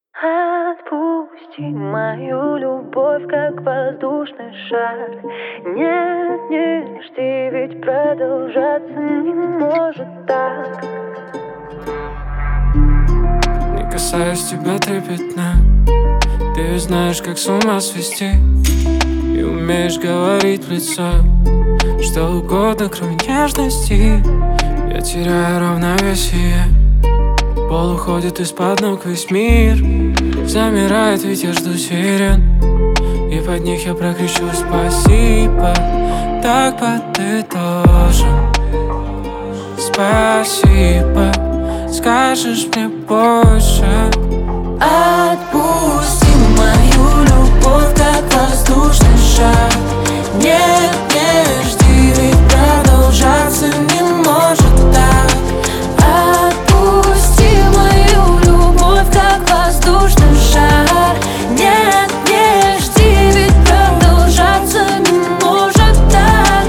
Отпусти мою любовь, как воздушный шар. Нет, не жди, ведь продолжаться не может так. Не касаюсь тебя трепетно. Ты ведь знаешь, как с ума свести. И умеешь говорить в лицо что угодно, кроме нежности. Я теряю равновесие. Пол уходит из-под ног весь мир. Замирает, ведь я жду сирен. И под них я прокричу спасибо. Так подытожим. Спасибо. Скажешь мне больше. Отпусти мою любовь, как воздушный шар. Нет, не жди, ведь продолжаться не может так. Отпусти мою любовь, как воздушный шар. Нет, не жди, ведь продолжаться не может так.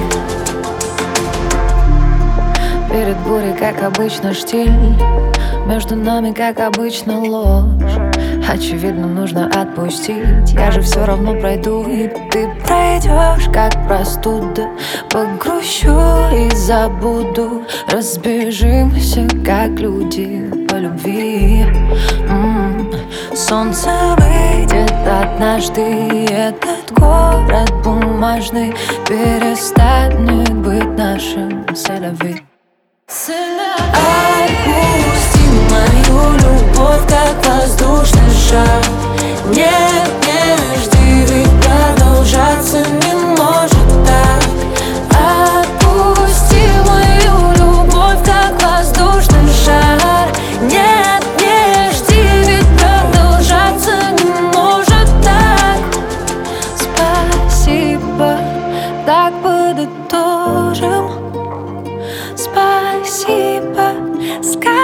Перед бурей, как обычно, штиль. Между нами, как обычно, ложь. Очевидно, нужно отпустить. Я же все равно пройду, и ты пройдешь, как простуда. Погрущу и забуду. Разбежимся, как люди по любви. Солнце выйдет однажды, и этот город бумажный перестанет быть нашим селяви. Отпусти мою любовь, как воздушный шар. Нет, не жди, ведь продолжаться не может так. Отпусти мою любовь, как воздушный шар. Нет, не жди, ведь продолжаться не может так. Спасибо, так подытожим. Спасибо,